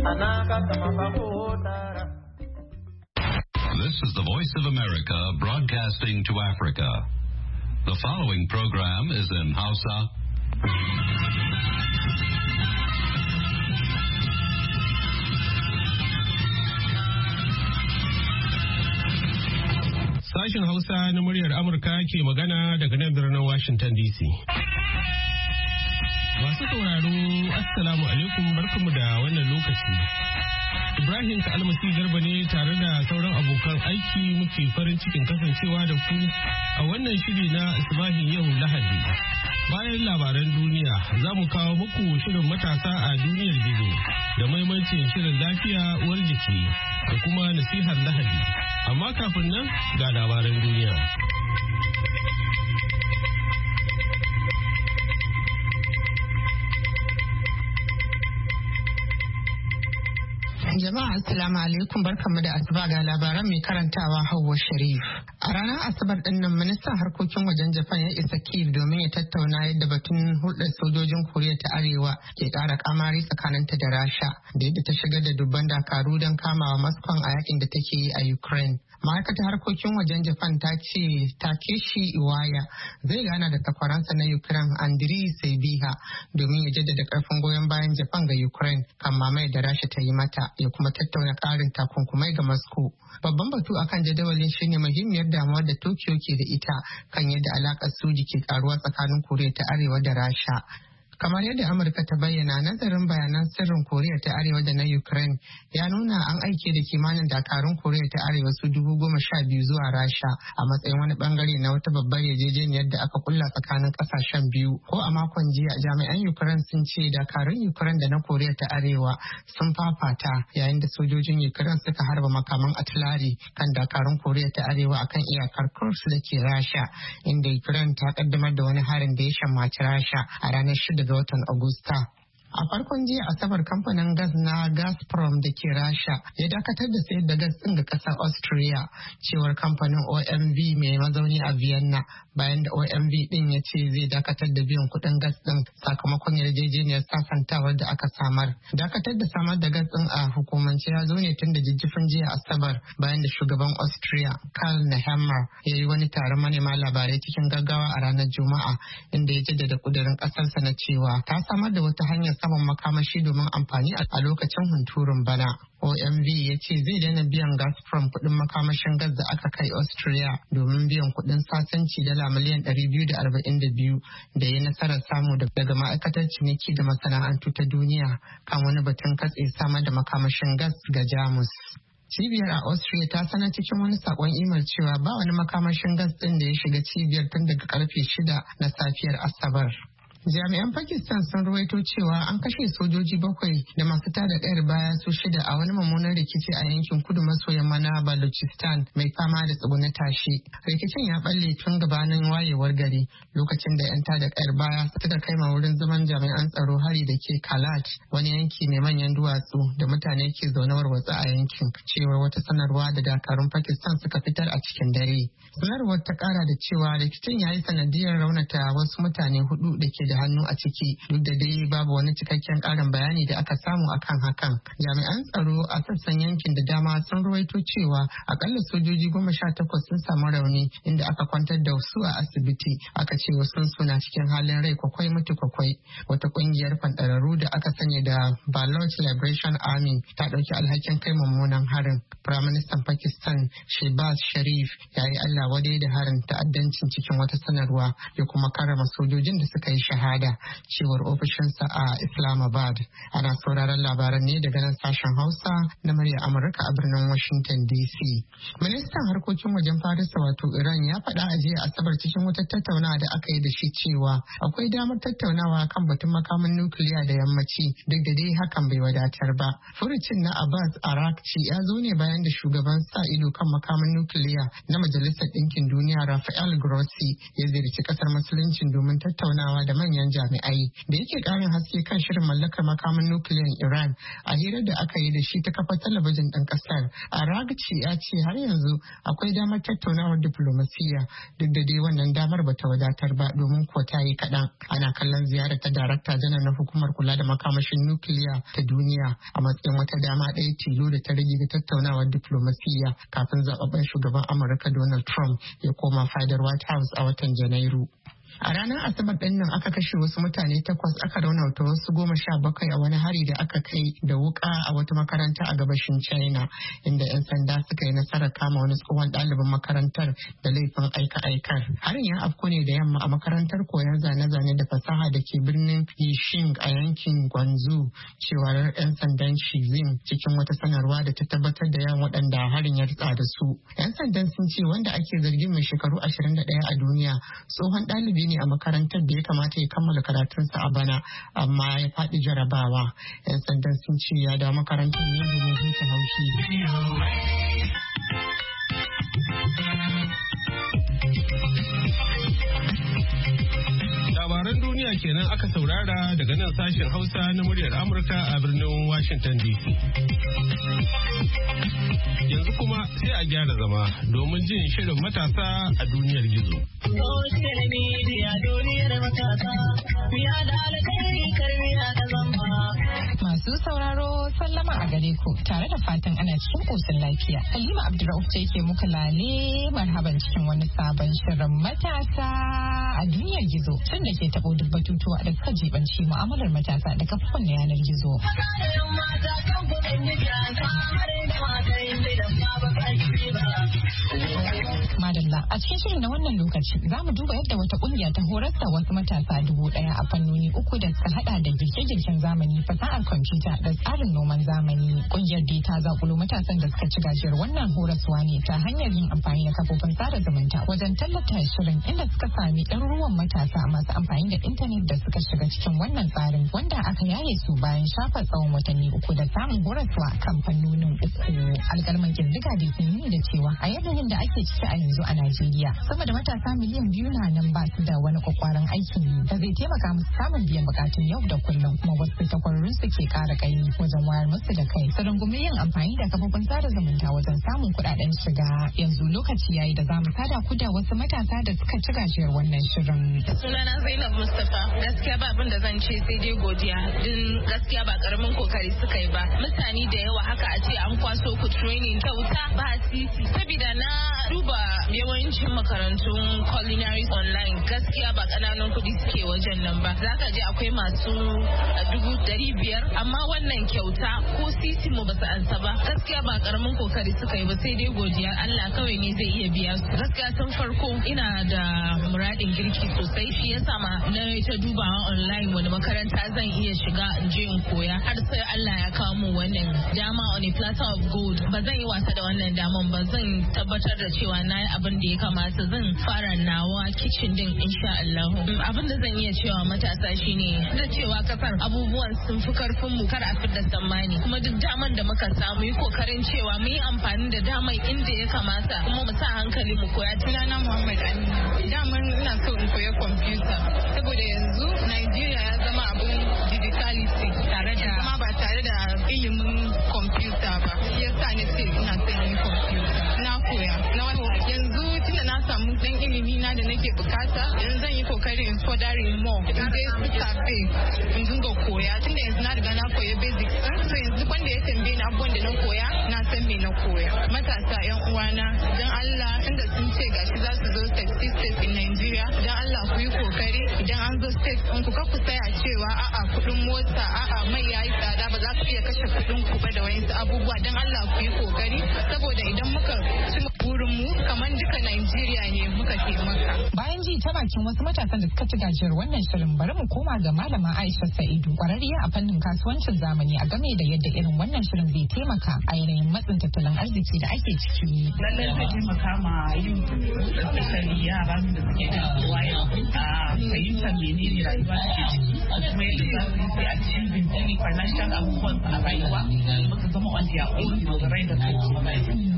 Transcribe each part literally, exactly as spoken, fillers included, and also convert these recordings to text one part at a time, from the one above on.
This is the Voice of America broadcasting to Africa. The following program is in Hausa. Sashen Hausa na muryar Amurka ke magana daga nan birnin Washington D C. Masu sauraro, Assalamu alaikum, barkamu da wannan lokaci. Ibrahim Almasi Garba ne tare da sauran abokan aiki muke farin cikin kasancewa da ku a wannan shiri na Asbahin yau Lahadi. Bayan labaran duniya za mu kawo muku shirin matasa a duniyar gizo da maimacin shirin lafiya uwar jiki da kuma nasihar Lahadi. Amma kafin nan ga labaran duniya. Jama'a assalamu alaikum, barkanmu da asuba ga labaran mai karantawa Hauwa Sharif. A ranar Asabar din nan ministan harkokin wajen Japan ya isa Kyiv domin ya tattauna yadda batun hulɗar sojojin Koriya ta Arewa ke ƙara kamari tsakaninta da Rasha da yadda ta shigar da dubban dakaru don kamawa Moscow a yakin da take yi a Ukraine. Ma'aikatar harkokin wajen Japan ta ce Takeshi Iwaya zai gana da takwaransa na Ukraine Andriy Sybiha domin ya jaddada karfin goyon bayan Japan ga Ukraine kan mamayar da Rasha ta yi mata, ya kuma tattauna ƙarin takunkumai ga Moscow. Babban batu akan jadawalin shine muhimmiyar damuwar da Tokyo ke da ita kan yadda alakar soji ke karuwa tsakanin Koriya ta Arewa da Rasha. Kamar yadda Amurka ta bayyana, nazarin bayanan sirrin Koriya ta Arewa da na Ukraine ya nuna an aike da kimanin dakarun Koriya ta Arewa su dubu goma sha biyu zuwa Rasha a matsayin wani bangare na wata babbar yarjejeniyar da aka kulla tsakanin kasashen biyu. Ko a makon jiya jami'an Ukraine sun ce dakarun Ukraine da na Koriya ta Arewa sun fafata yayin da sojojin Ukraine suka harba makaman atilari kan dakarun Koriya ta Arewa akan iyakar Kursk da ke Rasha, inda Ukraine ta kaddamar da wani harin da ya shammaci Rasha a ranar shida ga watan Agusta. A farkon jiya Asabar kamfanin gas na Gazprom da ke Rasha ya dakatar da sayar da gas ɗin ga ƙasar Austria, cewar kamfanin O M V mai mazauni a Vienna, bayan da O M V ɗin ya ce zai dakatar da biyan kuɗin gas ɗin sakamakon yarjejeniyar sasantawar da aka samar. Dakatar da samar da gas ɗin a hukumance ya zo ne tun da jijjifin jiya Asabar bayan da shugaban Austria Karl Nehammer ya yi wani taron manema labarai cikin gaggawa a ranar Juma'a, inda ya jaddada kudirin ƙasarsa na cewa ta samar da wata hanyar saman makamashi domin amfani a lokacin hunturun bana. O M V ya ce zai daina biyan Gazprom kuɗin makamashin gas da aka kai Austria domin biyan kuɗin sasanci dala miliyan ɗari biyu da arba'in da biyu da ya nasarar samu daga ma'aikatar ciniki da masana'antu ta duniya kan wani batun katse samar da makamashin gas ga Jamus. Cibiyar a Austria ta sanar cikin wani sakon imel cewa ba wani makamashin gas ɗin da ya shiga cibiyar tun daga karfe shida na safiyar Asabar. Jami'an Pakistan sun ruwaito cewa an kashe sojoji bakwai da masu tada kayar baya su shida a wani mummunan rikici a yankin kudu maso yamma na Balochistan mai fama da tsuguna tashi. Rikicin ya balle tun gabanin wayewar gari lokacin da 'yan tada kayar baya suka kai ma wurin zaman jami'an tsaro hari da ke Kalat, wani yanki mai manyan duwatsu da mutane ke zaune warwatsa a yankin, cewar wata sanarwa da dakarun Pakistan suka fitar a cikin dare. Sanarwar ta kara da cewa rikicin ya yi sanadiyar raunata wasu mutane hudu da ke da hannu a ciki, duk da dai babu wani cikakken karin bayani da aka samu akan hakan. Jami'an tsaro a sassan yankin da dama sun ruwaito cewa akalla sojoji goma sha takwas sun samu rauni, inda aka kwantar da su a asibiti. Aka ce wasu suna cikin halin rai kwakwai mutu kwakwai. Wata kungiyar fanɗararru da aka sanya da Baloch Liberation Army ta ɗauki alhakin kai mummunan harin. Firaministan Pakistan Shehbaz Sharif ya yi Allah wadai da harin ta'addancin cikin wata sanarwa, ya kuma karama sojojin da suka yi shahada, cewar ofishinsa a Islamabad. Ana sauraron labaran ne daga nan sashen Hausa na murya Amurka a birnin Washington D C. Ministan harkokin wajen Farisa wato Iran ya faɗa a jiya Asabar cikin wata tattaunawa da aka yi da shi cewa akwai damar tattaunawa kan batun makamin nukiliya da yammaci, duk da dai hakan bai wadatar ba. Furucin na Abbas Arakci ya zo ne bayan da shugaban sa ido kan makamin nukiliya na Majalisar Ɗinkin Duniya Rafael Grossi ya ziyarci kasar Musuluncin domin tattaunawa da manyan manyan jami'ai da yake ƙarin haske kan shirin mallakar makamin nukiliyan Iran a hirar da aka yi da shi ta kafar talabijin ɗin ƙasar. Araghchi ya ce har yanzu akwai damar tattaunawar diflomasiyya duk da dai wannan damar bata wadatar ba domin ko ta yi kaɗan. Ana kallon ziyarar ta darakta janar na hukumar kula da makamashin nukiliya ta duniya a matsayin wata dama ɗaya tilo da ta rage ga tattaunawar diflomasiyya kafin zababben shugaban Amurka Donald Trump ya koma fadar White House a watan Janairu. A ranar Asabar ɗin nan aka kashe wasu mutane takwas aka raunata wasu goma sha bakwai a wani hari da aka kai da wuka a wata makaranta a gabashin China, inda 'yan sanda suka yi nasarar kama wani tsohon ɗalibin makarantar da laifin aika-aikar. Harin ya afko ne da yamma a makarantar koyon zane-zane da fasaha da ke birnin Yixing a yankin Guangzhou, cewar 'yan sandan Shizhen cikin wata sanarwa da ta tabbatar da yawan waɗanda harin ya ritsa da su. 'Yan sandan sun ce wanda ake zargin mai shekaru ashirin da ɗaya a duniya tsohon ɗalibi ne a makarantar da ya kamata ya kammala karatunsa a bana amma ya faɗi jarabawa. 'Yan sandan sun ce ya dawo makarantar ne domin huta haushi. Labaran duniya kenan aka saurara daga nan sashen Hausa na muryar Amurka a birnin Washington D C. Yanzu kuma sai a gyara zama domin jin shirin matasa a duniyar gizo. Masu sauraro sallama a gare ku tare da fatan ana cikin koshin lafiya. Halima Abdurrauf ce ke muku lale marhaban cikin wani sabon shirin matasa a duniyar gizo. Tun da ke taɓo duk batutuwa da suka jibanci mu'amalar matasa da kafofin na yanar gizo. Madalla a cikin shirin na wannan lokaci za mu duba yadda wata kungiya ta horar da wasu matasa dubu daya a fannoni uku da suka hada da girke-girken zamani, fasahar kwamfuta da tsarin noman zamani. Kungiyar dai ta zakulo matasan da suka ci gajiyar wannan horaswa ne ta hanyar yin amfani da kafofin sada zumunta wajen tallata shirin, inda suka sami ɗaruruwan matasa masu amfani da intanet da suka shiga cikin wannan tsarin, wanda aka yaye su bayan shafa tsawon watanni uku da samun horaswa kan fannonin uku. Alƙalman kirdiga dai sun yi da cewa a yanayin da ake ciki a yanzu a Najeriya, sama da matasa miliyan biyu na nan ba su da wani kwakwaran aikin yi da zai taimaka musu samun biyan bukatun yau da kullum, kuma wasu takwarorin su ke kara kaimi wajen wayar musu da kai su rungumi yin amfani da kafofin sada zumunta wajen samun kuɗaɗen shiga. Yanzu lokaci yayi da za mu sada ku da wasu matasa da suka ci gajiyar wannan shirin. Sunana Zainab Mustapha. Gaskiya ba abin da zan ce sai dai godiya, din gaskiya ba karamin kokari suka yi ba. Mutane da yawa haka a ce an kwaso ku training kyauta ba sisi. Sabida na duba yawancin makarantun culinary online, gaskiya ba kananan kuɗi suke wajen nan ba. Zaka je akwai masu dubu dari biyar, amma wannan kyauta ko sisi mu ba su ansa ba. Gaskiya ba karamin kokari suka yi ba, sai dai godiya Allah kawai ne zai iya biya su. Gaskiya tun farko ina da muradin girki sosai, shi yasa ma na ta dubawa online wani makaranta zan iya shiga in je in koya, har sai Allah ya kawo mu wannan dama on a platter of gold. Ba zan yi wasa da wannan daman ba, zan tabbatar da cewa na yi abin da ya kamata, zan fara nawa kitchen din insha Allah. Abin da zan iya cewa matasa shine da cewa kasar abubuwan sun fi karfin mu, kar a fidda tsammani, kuma duk daman da muka samu yi kokarin cewa mu yi amfani da damar inda ya kamata, kuma mu sa hankali mu koya. Sunana Muhammad Aminu. Daman ina so in koya kwamfuta saboda yanzu Najeriya ya zama abin digitality tare da kuma ba tare da ilimin kwamfuta ba. Yasa ne ce ina son yin kwamfuta. Na koya. Na yanzu tunda na samu dan ilimi na da nake bukata, yanzu zan yi kokari in furthering more. In dai su tafe in dinga koya, tunda yanzu na riga na koya basics. So yanzu wanda ya tambaye ni abubuwan da na koya, na san me na koya. Matasa yan uwana, dan Allah tunda sun ce gashi za su zo sixty states in Nigeria, dan Allah ku yi kokari idan an zo states in ku ka ku tsaya cewa a'a kudin mota, a'a mai yayi tsada, ba za ku iya kashe kudin ku ba da wayansu abubuwa. Dan Allah ku yi kokari, saboda idan muka ci burin mu kamar duka Nigeria ne muka taimaka. Bayan ji ta bakin wasu matasan da suka ci gajiyar wannan shirin, bari mu koma ga malama Aisha Sa'idu, kwararriya a fannin kasuwancin zamani, a game da yadda irin wannan shirin zai taimaka a yanayin matsin tattalin arziki da ake ciki. Lallai zai taimaka ma yin especially yaran da suke da wayar a fahimtar menene rayuwa take ciki, kuma yadda za su yi a cikin financial abubuwan a rayuwa ba su zama on their own dogarai da kansu.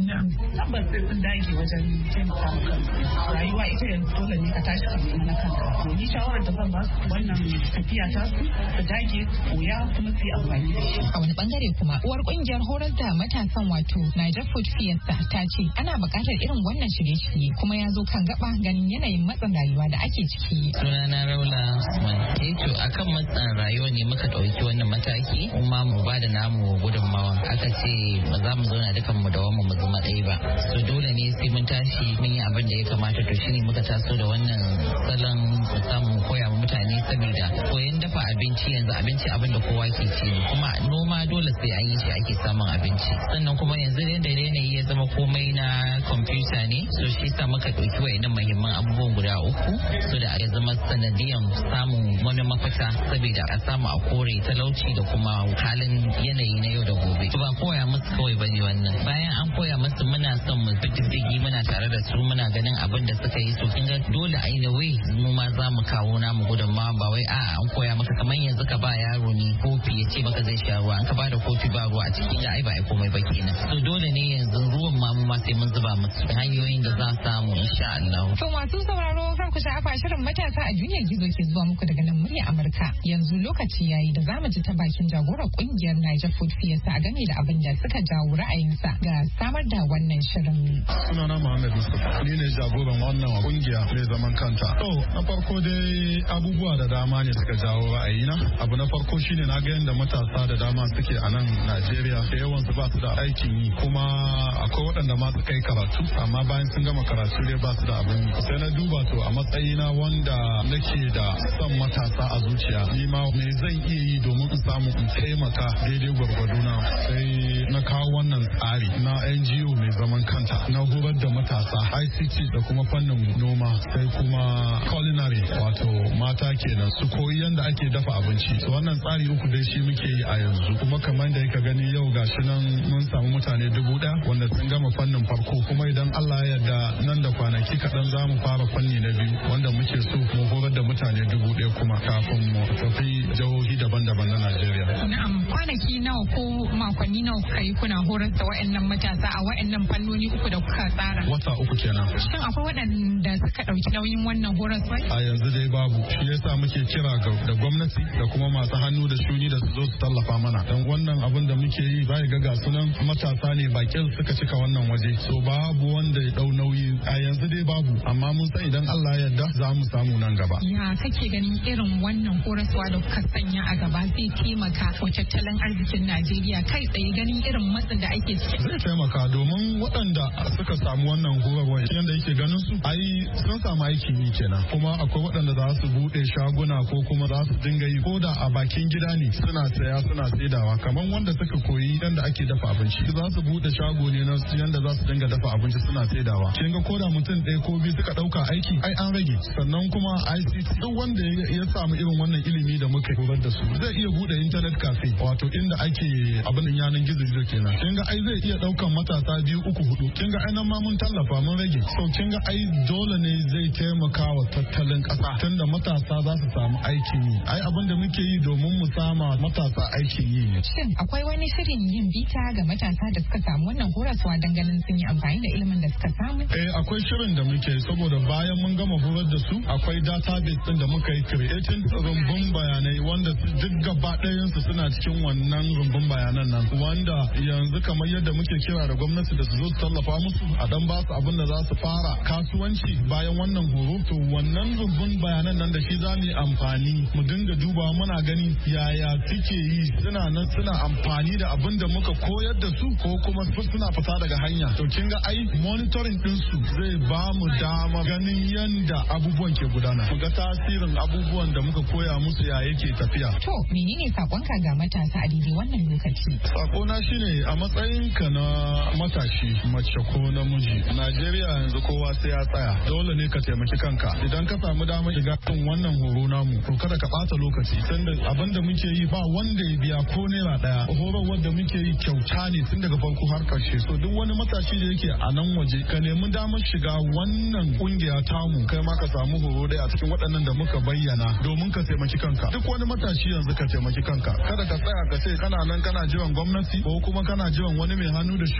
tabbas sai sun dage wajen taimaka maka. Rayuwa ita yanzu dole ne ka tashi ka nemi na kanka. To ni shawarar da zan ba su wannan tafiya ta su ka dage koya kuma su yi amfani da shi. A wani bangare kuma uwar kungiyar horar da matasan wato Niger Food Fiesta ta ce ana buƙatar irin wannan shirye-shirye kuma ya zo kan gaba ganin yanayin matsin rayuwa da ake ciki. Sunana Raula Usman. Eh to akan matsin rayuwa ne muka ɗauki wannan mataki kuma mu ba da namu gudunmawa. Aka ce ba za mu zauna dukan mu da wani mu zama ɗaya ba. So dole ne sai mun tashi mun yi abin da ya kamata to shine muka taso da wannan salon mu samu koya wa mutane saboda koyon dafa abinci yanzu abinci abin da kowa ke ci kuma noma dole sai an yi shi ake samun abinci. Sannan kuma yanzu da yanayi ya zama komai na kwamfuta ne so shi sa muka ɗauki wayannan muhimman abubuwan guda uku so da ya zama sanadiyan samun wani mafita saboda a samu a kore talauci da kuma halin yanayi na yau da gobe. Ba koya musu kawai bane wannan bayan an koya musu muna son mu bi diddigi muna tare da su muna ganin abin da suka yi so kin ga dole a yi da wai mu ma za mu kawo namu gudunmawa ba wai a an koya maka kamar yanzu ka ba yaro ne kofi ya ce maka zai sha ruwa an ka ba da kofi ba ruwa a cikin ga ai ba ai komai ba kenan so dole ne yanzu ruwan ma mu ma sai mun zuba musu hanyoyin da za su samu insha Allah. To masu sauraro kan ku sha'afa shirin matasa a duniyar gizo ke zuwa muku daga nan murya Amurka yanzu lokaci yayi da zamu ji ta bakin jagorar kungiyar Niger Food Fiesta a game da abin da suka jawo ra'ayinsa ga samar da wannan shirin. Sunana Muhammad Yusuf ni ne jagoran wannan kungiya mai zaman kanta. To na farko dai abubuwa da dama ne suka jawo ra'ayina. Abu na farko shine na ga yadda matasa da dama suke a nan Najeriya da yawan su ba su da aikin yi kuma akwai waɗanda ma su kai karatu amma bayan sun gama karatu dai ba su da abin yi. Sai na duba to a matsayina wanda nake da son matasa a zuciya ni ma me zan iya yi domin in samu in taimaka daidai gwargwado na sai na kawo wannan tsari na N G O mai zaman kanta na horar da matasa I C T da kuma fannin noma sai kuma culinary wato mata kenan su koyi yadda ake dafa abinci. So wannan tsari uku dai shi muke yi a yanzu kuma kamar da yaka gani yau gashi nan mun samu mutane dubu ɗaya wanda sun gama fannin farko kuma idan Allah ya yarda nan da kwanaki kaɗan za mu fara fanni na biyu wanda muke so mu horar da mutane dubu ɗaya kuma kafin mu tafi jihohi daban-daban na Najeriya. Na'am kwanaki nawa ko makonni nawa kuka yi kuna horar da waɗannan matasa a waɗannan fannoni uku da kuka tsara? Wata uku kenan. Shin akwai waɗanda suka ɗauki nauyin wannan horaswa? A yanzu dai babu. Shi yasa muke kira da gwamnati da kuma masu hannu da shuni da su zo su tallafa mana. Dan wannan abin da muke yi za ga ga sunan matasa ne bakin suka cika wannan waje. So babu wanda ya ɗau nauyi a yanzu dai babu amma mun san idan Allah ya yarda za mu samu nan gaba. Ya kake ganin irin wannan horaswa da kuka sanya a gaba zai taimaka wa tattalin arzikin Najeriya kai tsaye ganin irin matsin da ake ciki? Zai taimaka domin waɗanda suka samu wannan horarwa yadda yake ganin su ai sun samu aikin yi kenan kuma akwai waɗanda za su buɗe shaguna ko kuma za su dinga yi ko da a bakin gida ne suna saya suna saidawa kamar wanda suka koyi yadda ake dafa abinci za su buɗe shago ne na yadda za su dinga dafa abinci suna saidawa kin ga ko da mutum ɗaya ko biyu suka ɗauka aiki ai an rage sannan kuma I C T duk wanda ya samu irin wannan ilimi da muka horar da su zai iya buɗe internet cafe wato inda ake abin yanan gizo gizo kenan kin ga ai zai iya ɗaukan matasa biyu uku hudu kin ga ai nan ma mun tallafa mun rage so kin ga ai dole ne zai taimaka wa tattalin ƙasa tunda matasa za su samu aikin yi ai abin da muke yi domin mu sama matasa aikin yi ne. Shin akwai wani shirin yin bita ga matasa da suka samu wannan horaswa don ganin sun yi amfani da ilimin da suka samu? Eh akwai shirin da muke saboda bayan mun gama horar da su akwai database din da muka yi creating rumbun bayanai wanda duk gaba ɗayan su suna cikin wannan rumbun bayanan nan wanda yanzu kamar yadda muke kira da gwamnati da su zo su tallafa musu a dan ba su abin da za su fara kasuwanci bayan wannan horo to wannan rumbun bayanan nan da shi za mu yi amfani mu dinga duba muna gani yaya suke yi suna nan suna amfani da abin da muka koyar da su ko kuma suna fita daga hanya to kin ga ai monitoring din su zai ba mu dama ganin yanda abubuwan ke gudana mu ga tasirin abubuwan da muka koya musu ya yake tafiya. To menene sakonka ga matasa a daidai wannan lokaci? Sakona shine a matsayin ka na matashi mace ko namiji Najeriya yanzu kowa sai ya tsaya dole ne ka taimaki kanka idan ka samu damar shiga kan wannan horo namu to kada ka bata lokaci tunda abin da muke yi ba wanda ya biya ko naira daya horo wanda muke yi kyauta ne tun daga farko har karshe so duk wani matashi da yake a nan waje ka nemi damar shiga wannan kungiya tamu kai ma ka samu horo dai a cikin waɗannan da muka bayyana domin ka taimaki kanka duk wani matashi yanzu ka taimaki kanka kada ka tsaya ka ce kana nan kana jiran gwamnati ko kuma kana jiran wani mai hannu da shuni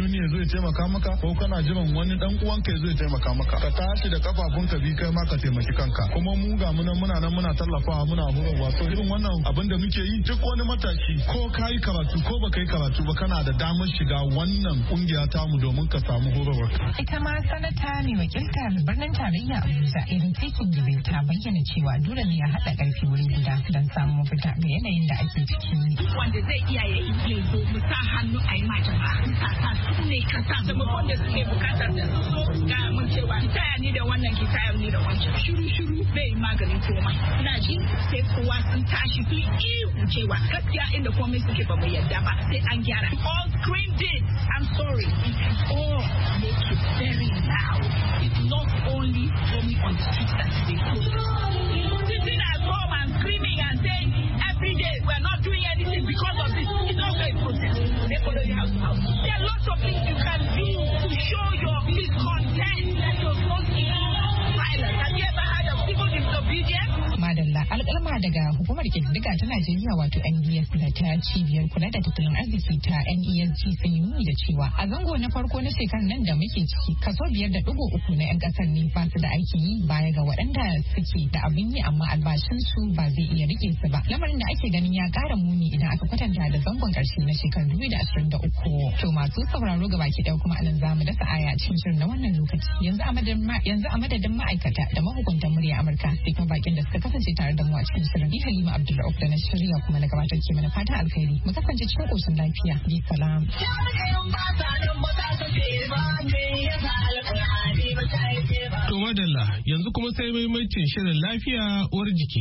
wani ne zai taimaka maka ko kana jiran wani dan uwanka ya zai taimaka maka. Ka tashi da kafafunka bi kai ma ka taimaki kanka. Kuma mu ga muna muna nan muna tallafawa muna horarwa. So irin wannan abin da muke yi duk wani matashi ko ka yi karatu ko baka yi karatu ba kana da damar shiga wannan kungiya tamu domin ka samu horarwa. Ita ma sanata ne wakiltar birnin tarayya Abuja irin titin gibe ta bayyana cewa dole ne a haɗa ƙarfi wuri guda don samun mafita ga yanayin da ake ciki. Wanda zai iya ya yi zo mu sa hannu a yi ma jama'a. Kasa su ne kasa taimakon da suke bukatar da su so ga mun cewa kitaya ni da wannan kitaya ni da wancan. Shiru shiru bai maganin komai. Ina ji sai kowa sun tashi fi ihu cewa gaskiya inda komai suke ba mu yadda ba sai an gyara. All screamed it. I'm sorry. We can all make it very loud. It's not only coming on the streets that they do. Sitting at home and screaming and saying every day we're not doing anything because of this. It's not very protest. They follow you house to house. There are lots of things you can do to show your discontent that you're not in violence. Have you ever heard of civil disobedience? Madalla alƙalma daga hukumar ƙididdiga ta Najeriya wato N B S da ta cibiyar kula da tattalin arziki ta N E S G sun yi nuni da cewa a zango na farko na shekarar nan da muke ciki kaso biyar da ɗigo uku na 'yan ƙasar ne ba su da aikin yi baya ga waɗanda suke da abin yi amma albashinsu ba zai iya rike su ba. Lamarin da ake ganin ya ƙara muni idan aka kwatanta da zangon ƙarshe na shekarar dubu da ashirin da uku. To masu sauraro ga baki ɗaya kuma anan zamu dasa aya cikin shirin na wannan lokaci. Yanzu a madadin ma'aikata da mahukuntan murya Amurka sai kuma bakin da suka kasance tare da mu a cikin shirin. Ni Halima Abdulrauf da na shirya kuma na gabatar ke mana fatan alkhairi. Mu kasance cikin koshin lafiya. Bi salam. To madalla yanzu kuma sai maimaitin shirin lafiya uwar jiki.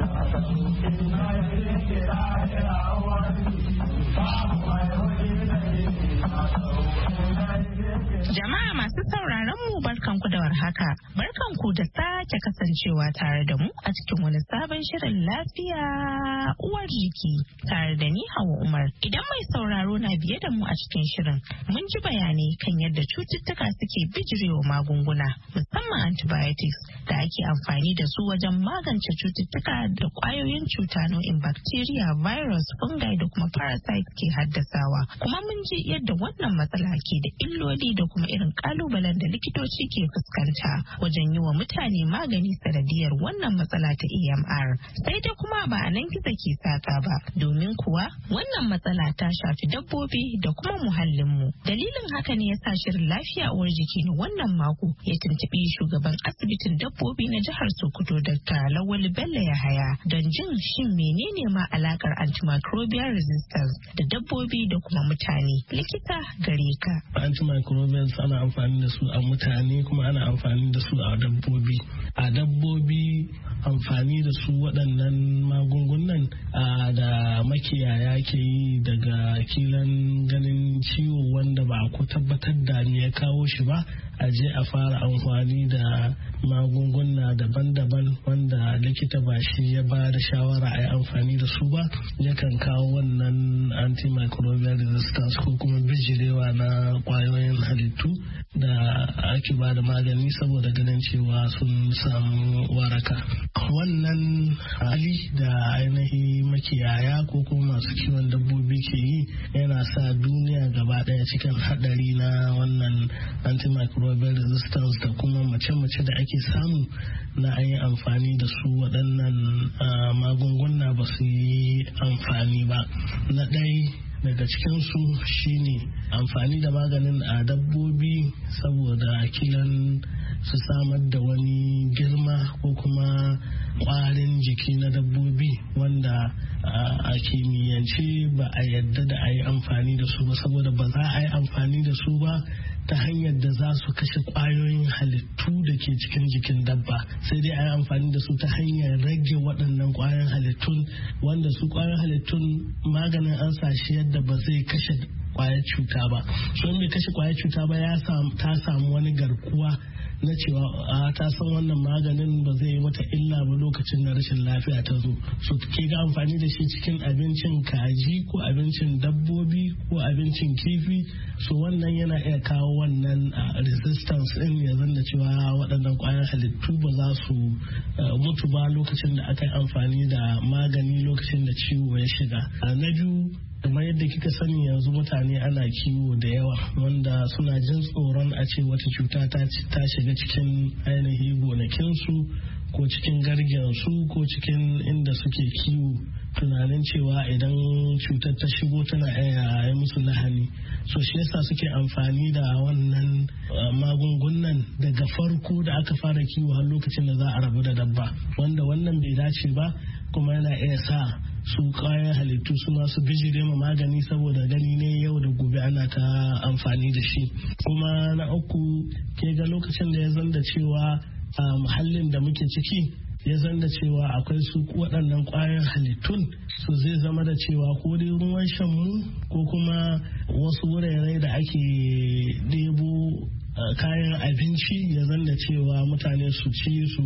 Jama'a masu sauraron mu barkanku da warhaka. Barkanku da sake kasancewa tare da mu a cikin wani sabon shirin lafiya uwar jiki tare da ni Hauwa Umar. Idan mai sauraro na biye da mu a cikin shirin, mun ji bayanai kan yadda cututtuka suke bijirewa magunguna, musamman antibiotics da ake amfani da su wajen magance cututtuka da kwayoyin cuta nau'in bacteria, virus, fungi da kuma parasites ke haddasawa. Kuma mun ji yadda wannan matsala ke da illoli da kuma irin kalubalen da likitoci ke fuskanta wajen yi wa mutane magani sanadiyar wannan matsala ta E M R. Sai dai kuma ba a nan gizo ke saka ba, domin kuwa wannan matsala ta shafi dabbobi da kuma muhallinmu. Dalilin haka ne ya sa shirin lafiya uwar jiki na wannan mako ya tuntuɓi shugaban asibitin dabbobi na jihar Sokoto Doctor Lawal Bello Yahaya don jin shin menene ma alakar antimicrobial resistance da dabbobi da kuma mutane. Likita gare ka. Antimicrobials ana amfani da su a mutane kuma ana amfani da su a dabbobi. A dabbobi amfani da su waɗannan magungunan da makiyaya ke yi daga kilan ganin ciwo wanda ba ku tabbatar da me ya kawo shi ba, a je a fara amfani da magunguna daban-daban wanda likita ba shi ya ba da shawara a yi amfani da su ba, yakan kawo wannan antimicrobial resistance ko kuma bijirewa na kwayoyin halittu da ake ba da magani saboda ganin cewa sun samu waraka. Wannan hali da ainihi makiyaya ko kuma masu kiwon dabbobi ke yi yana sa duniya gaba daya cikin hadari na wannan antimicrobial resistance da kuma mace-mace da ake samu na an yi amfani da su waɗannan magunguna ba su yi amfani ba. Na ɗaya daga cikinsu shine amfani da maganin a dabbobi saboda kilan su samar da wani girma ko kuma kwarin jiki na dabbobi wanda a kimiyyance ba a yadda da a yi amfani da su ba, saboda ba za a yi amfani da su ba ta hanyar da za su kashe kwayoyin halittu da ke cikin jikin dabba, sai dai a yi amfani da su ta hanyar rage waɗannan kwayoyin halittun wanda su kwayoyin halittun maganin an sashi yadda ba zai kashe kwayar cuta ba. Don bai kashe kwayar cuta ba ya ta samu wani garkuwa na cewa a ta san wannan maganin ba zai yi mata illa ba lokacin da rashin lafiya ta zo, so ke ga amfani da shi cikin abincin kaji ko abincin dabbobi ko abincin kifi, so wannan yana iya kawo wannan resistance din ya zanda cewa waɗannan ƙwayar halittu ba za su mutu ba lokacin da aka yi amfani da magani lokacin da ciwo ya shiga. Na biyu kamar yadda kika sani yanzu mutane ana kiwo da yawa wanda suna jin tsoron a ce wata cuta ta shiga cikin ainihin gonakinsu ko cikin gargensu ko cikin inda suke kiwo, tunanin cewa idan cutar ta shigo tana iya yi musu lahani. So shi yasa suke amfani da wannan magungunan daga farko da aka fara kiwo har lokacin da za a rabu da dabba, wanda wannan bai dace ba kuma yana iya sa su kayan halittu suna su bijire ma magani saboda gani ne yau da gobe ana ta amfani da shi. Kuma na uku ke ga lokacin da ya zanda cewa a muhallin da muke ciki ya zan da cewa akwai su waɗannan ƙwayoyin halittun su zai zama da cewa ko dai ruwan shanmu ko kuma wasu wurare da ake ɗebo kayan abinci ya zan da cewa mutane su ci su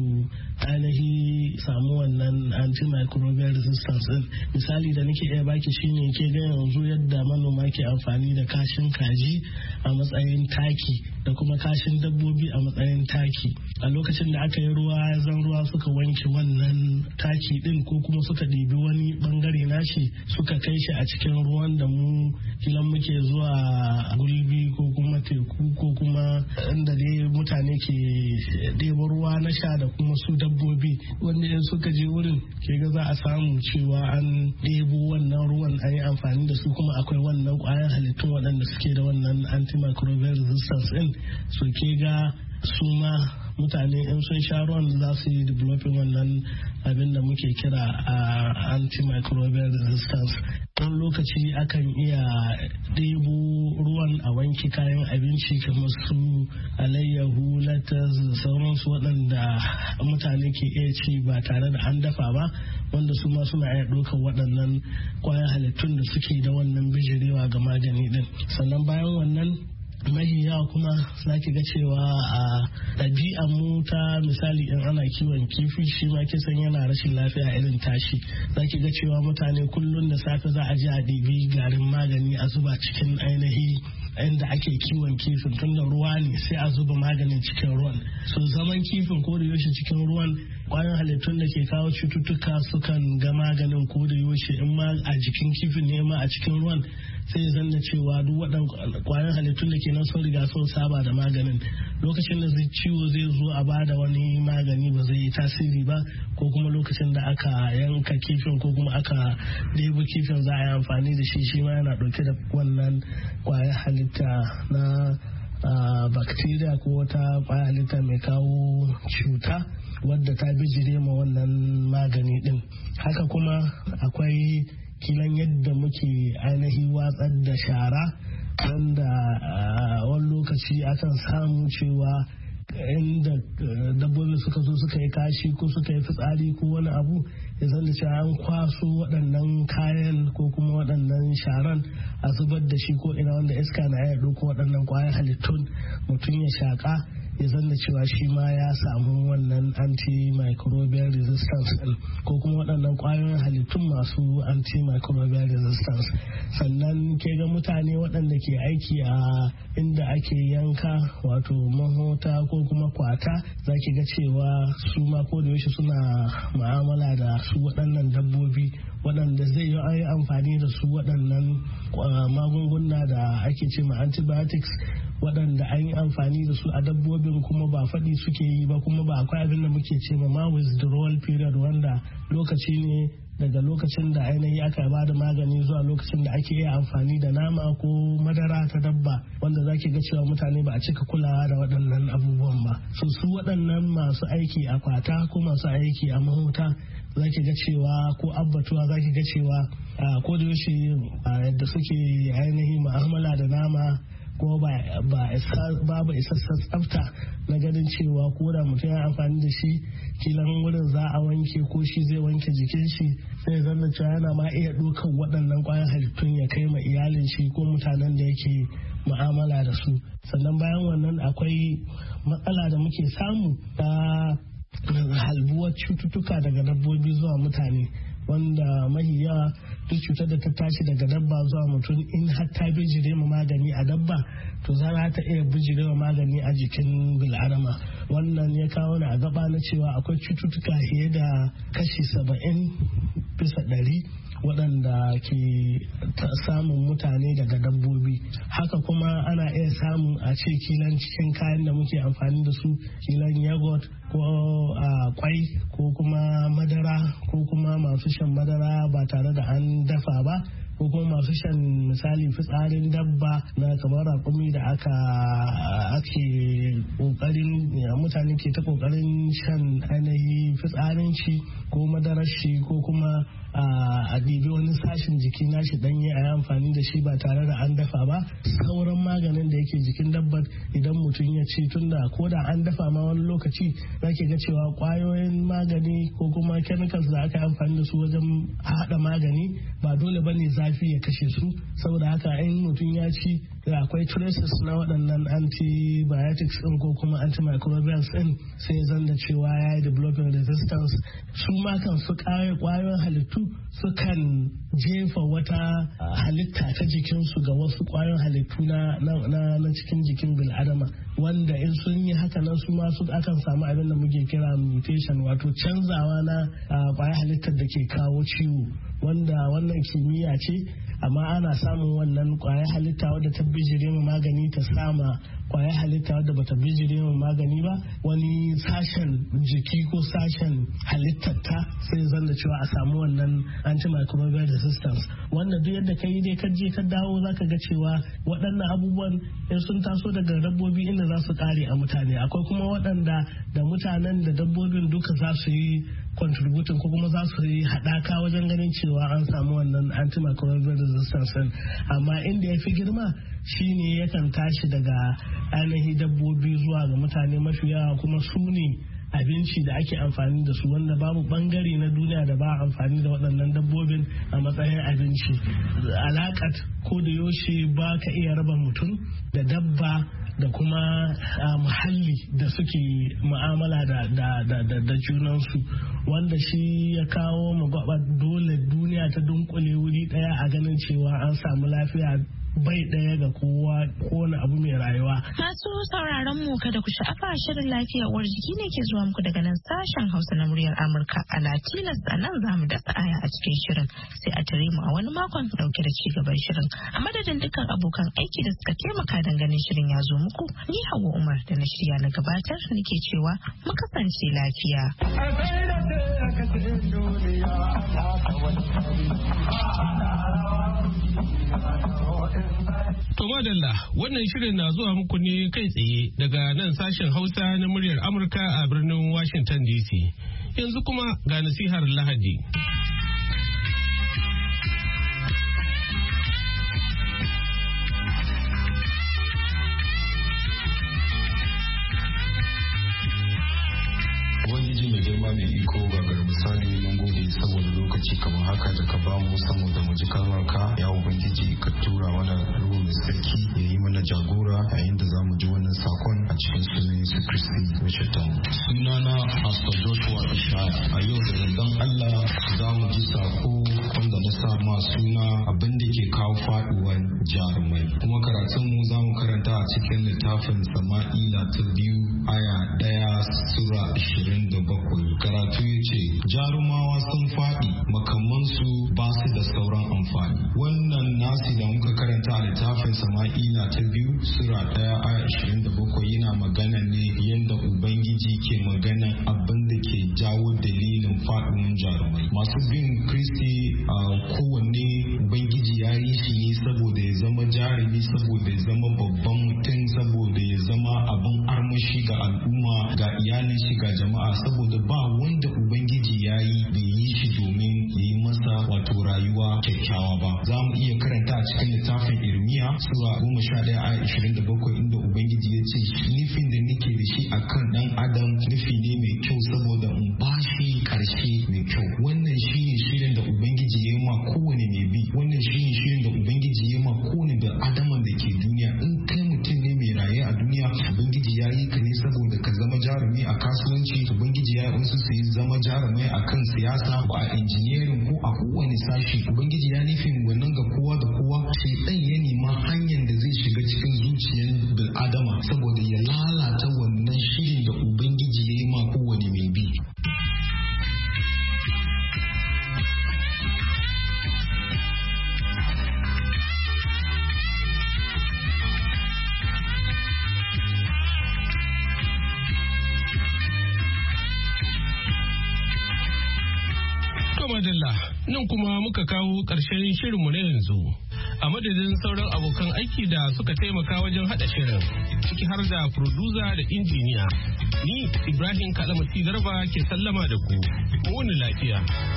ainihi samu wannan antimicrobial resistance din. Misali da nake iya baki shine ke ga yanzu yadda manoma ke amfani da kashin kaji a matsayin taki da kuma kashin dabbobi a matsayin taki. A lokacin da aka yi ruwa ya zan ruwa suka wanke wannan taki din ko kuma suka ɗibi wani bangare nashi suka kai shi a cikin ruwan da mu kilan muke zuwa gulbi ko kuma teku ko kuma inda dai mutane ke ɗebo ruwa na sha da kuma su dabbobi, wanda in suka je wurin ke ga za a samu cewa an ɗebo wannan ruwan an yi amfani da su kuma akwai wannan ƙwayan halittun waɗanda suke da wannan antimicrobial resistance din. So ke ga su ma mutane in sun sha ruwan za su yi developing wannan abin da muke kira a antimicrobial resistance. Wani lokaci akan iya ɗebo ruwan a wanke kayan abinci kamar su alayyahu, latas da sauransu waɗanda mutane ke iya ci ba tare da an dafa ba, wanda su ma suna iya ɗaukar waɗannan kwayan halittun da suke da wannan bijirewa ga magani ɗin. Sannan bayan wannan mahi yawa kuma za ki ga cewa a ɗabi'ar mu ta misali in ana kiwon kifi shi ma kisan yana rashin lafiya irin tashi, za ki ga cewa mutane kullum da safe za a je a ɗibi garin magani a zuba cikin ainihi inda ake kiwon kifin, tun da ruwa ne sai a zuba maganin cikin ruwan. So zaman kifin ko da yaushe cikin ruwan kwayoyin halittun da ke kawo cututtuka sukan ga maganin ko da yaushe, in ma a jikin kifin ne ma a cikin ruwan sai ya zanna cewa duk waɗannan kwayoyin halittun da ke nan sun riga sun saba da maganin. Lokacin da zai ciwo zai zo a bada wani magani ba zai yi tasiri ba, ko kuma lokacin da aka yanka kifin ko kuma aka ɗebo kifin za a yi amfani da shi shi ma yana ɗauke da wannan kwayoyin halitta na bacteria ko wata kwayoyin halitta mai kawo cuta wadda ta bijire ma wannan magani din. Haka kuma akwai kilan yadda muke ainihi watsar da shara, wanda wani lokaci akan samu cewa inda dabbobi suka zo suka yi kashi ko suka yi fitsari ko wani abu ya zanda cewa an kwaso waɗannan kayan ko kuma waɗannan sharan a zubar da shi ko ina, wanda iska na iya ɗauko waɗannan ƙwayar halittun mutum ya shaƙa ya zanna cewa shi ma ya samu wannan antimicrobial resistance ko kuma waɗannan ƙwayoyin halittun masu antimicrobial resistance. Sannan ke ga mutane waɗanda ke aiki a inda ake yanka wato mahota ko kuma kwata, za ki ga cewa su ma ko da yaushe suna mu'amala da su waɗannan dabbobi waɗanda zai yi ayi amfani da su waɗannan magunguna da ake ce ma antibiotics, waɗanda an yi amfani da su a dabbobin kuma ba faɗi suke yi ba, kuma ba akwai abin da muke ce ma withdrawal period, wanda lokaci ne daga lokacin da ainihi aka ba da magani zuwa lokacin da ake iya amfani da nama ko madara ta dabba, wanda za ki ga cewa mutane ba a cika kulawa da waɗannan abubuwan ba. So su waɗannan masu aiki a kwata ko masu aiki a mahota za ki ga cewa ko abbatuwa za ki ga cewa ko da yaushe yadda suke ainihi mu'amala da nama ko babu isassan tsafta na ganin cewa ko da mutum ya amfani da shi kilan wurin za a wanke ko shi zai wanke jikin shi, sai zanna cewa yana ma iya ɗaukar waɗannan ƙwayar halittun ya kai ma iyalin shi ko mutanen da yake mu'amala da su. Sannan bayan wannan akwai matsala da muke samu ta halbuwar cututtuka daga dabbobi zuwa mutane, wanda mahi yawa duk cutar da ta tashi daga dabba zuwa mutum in har ta bijire ma magani a dabba to za ta iya bijire ma magani a jikin bil'adama. Wannan ya kawo ni a gaba na cewa akwai cututtuka fiye da kashi saba'in bisa ɗari waɗanda ke samun mutane daga dabbobi. Haka kuma ana iya samun a ce kilan cikin kayan da muke amfani da su, kilan yogurt ko kwai ko kuma madara ko kuma masu shan madara ba tare da an dafa ba, ko kuma masu shan misali fitsarin dabba na kamar raƙumi da aka ake kokarin mutane ke ta kokarin shan ainihi fitsarin shi ko madarar shi ko kuma a ɗibi wani sashin jiki nashi ɗanye a yi amfani da shi ba tare da an dafa ba. Sauran maganin da yake jikin dabbar idan mutum ya ci, tunda ko da an dafa ma wani lokaci zake ga cewa kwayoyin magani ko kuma chemicals da aka yi amfani da su wajen haɗa magani ba dole bane zafi ya kashe su. Saboda haka in mutum ya ci akwai traces na waɗannan antibiotics ɗin ko kuma antimicrobials ɗin, sai zan da cewa ya yi developing resistance. Su ma kan su kwayoyin halittu sukan jefa wata halitta ta jikinsu ga wasu kwayoyin halittu na, na, cikin jikin bil'adama, wanda in sun yi haka nan su masu akan samu abin da muke kira mutation, wato canzawa na kwayar halittar da ke kawo ciwo, wanda wannan kimiyya ce, amma ana samun wannan kwayar halitta wadda ta bijire mu magani ta sama kwayar halitta wadda bata bijire mu magani ba wani sashen jiki ko sashen halittar ta, sai zan da cewa a samu wannan antimicrobial resistance, wanda duk yadda ka yi dai ka je ka dawo zaka ga cewa waɗannan abubuwan in sun taso daga dabbobi inda za su kare a mutane. Akwai kuma waɗanda da mutanen da dabbobin duka za su yi contributing ko kuma za su yi haɗaka wajen ganin cewa an samu wannan antimicrobial resistance, amma inda ya fi girma shine yakan tashi daga ainihin dabbobi zuwa ga mutane mafi yawa, kuma su ne abinci da ake amfani da su, wanda babu bangare na duniya da ba amfani da waɗannan dabbobin a matsayin abinci. Alaƙat ko da yaushe ba ka iya raba mutum da dabba da kuma muhalli da suke mu'amala da, da, da, da, da junansu, wanda shi ya kawo magwaba dole duniya ta dunkule wuri daya a ganin cewa an samu lafiya bai daya ga kowa kowane abu mai rayuwa. Masu sauraron mu kada ku sha'afa, shirin lafiya uwar jiki ne ke zuwa muku daga nan sashen Hausa na muryar Amurka a Latinas. A nan za mu dasa aya a cikin shirin, sai a tare mu a wani makon dauke da ci gaban shirin. A madadin dukkan abokan aiki da suka taimaka don ganin shirin ya zo muku, ni Hauwa Umar da na shirya na gabatar nake cewa mu kasance lafiya. To madalla, wannan shirin na zuwa muku ne kai tsaye daga nan sashen Hausa na muryar Amurka a birnin Washington D C. Yanzu kuma ga nasihar Lahadi. Ubangiji mai girma mai iko ga misali mun gode saboda lokaci kamar haka da ka bamu saboda mu ji kalmarka, ya Ubangiji ka tura mana ruhu mai sarki ya yi mana jagora yayin da za mu ji wannan sakon a cikin sunan Yesu Kristi mai shaitan. Sunana Pastor Joshua Ishaya. A yau da yardan Allah za mu ji sako wanda na sa ma suna abin da ke kawo faduwan jarumai. Kuma karatun mu za mu karanta a cikin littafin Sama'ila ta biyu aya daya sura ashirin da bakwai. Karatu ya ce, jarumawa sun faɗi, makamansu ba su da sauran amfani. Wannan nasi da muka karanta a littafin Sama'ila ta biyu sura daya aya ashirin da bakwai yana magana ne yadda Ubangiji ke magana abin da ke jawo dalilin faɗin jarumai. Masu bin Kristi a kowanne Ubangiji ya yi shi ne saboda ya zama jarumi, saboda ya zama babban mutum, saboda ya zama abin armashi ga al'umma, ga iyalin shi, ga jama'a, saboda ba wanda Ubangiji ya yi bai yi shi domin ya yi masa wato rayuwa kyakkyawa ba. Za mu iya karanta a cikin littafin Irmiya sura goma sha ɗaya a ashirin da bakwai inda Ubangiji ya ce nufin da nake da shi akan ɗan adam nufi ne mai kyau saboda in ba shi ƙarshe mai kyau. Wannan shi ne shirin da Ubangiji ya yi ma kowane mai bi. Wannan shi ne shirin da Ubangiji ya yi ma kowane da adaman da ke duniya. In kai mutum ne mai raye a duniya, Ubangiji ya yi ka ne saboda ka zama jarumi a kasuwanci. Ubangiji ya yi wasu su yi zama jarumai a kan siyasa ko a injiniyarin ko a kowane sashi. Ubangiji ya nufin wannan ga kowa da kowa. Shaitan ya nema hanyar da zai shiga cikin zuciyar bil'adama saboda ya lalata wannan shirin da Ubangiji ya yi ma kowane mai bi. Nan kuma muka kawo ƙarshen shirinmu na yanzu. A madadin sauran abokan aiki da suka taimaka wajen haɗa shirin, ciki har da furduza da injiniya. Ni Ibrahim Kalamasi Garba ke sallama da ku. Mu wani lafiya.